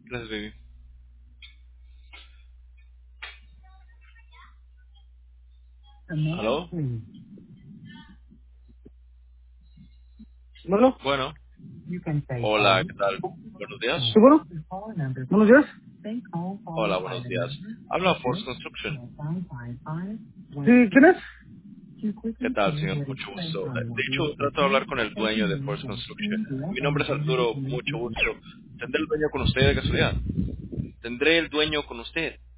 Gracias, baby. ¿Aló? Bueno, Bueno. Hola, ¿qué tal? Buenos días. ¿seguro? Buenos días. Hola, buenos días. Habla Force Construction. Sí, ¿quién es? ¿Qué tal, señor? Mucho gusto. De hecho, trato de hablar con el dueño de Force Construction. Mi nombre es Arturo, mucho gusto. ¿Tendré el dueño con usted de casualidad? ¿Tendré el dueño con usted?